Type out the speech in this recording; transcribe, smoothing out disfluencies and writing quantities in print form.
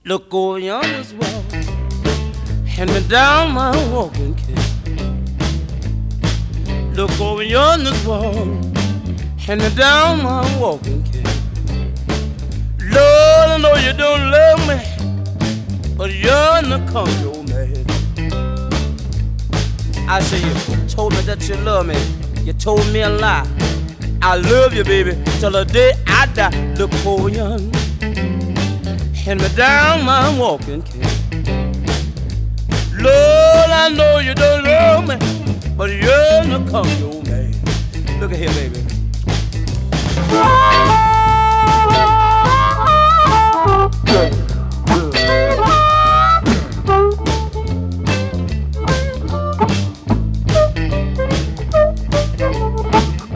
Look over yonder's wall, hand me down my walking cane. Look over yonder's wall, hand me down my walking cane. Lord, I know you don't love me, but yonder come your man. I say you told me that you love me, you told me a lie. I love you, baby, till the day I die. Look over yonder, hand me down my walking cane. Lord, I know you don't love me, but yonder come your man. Look at here, baby.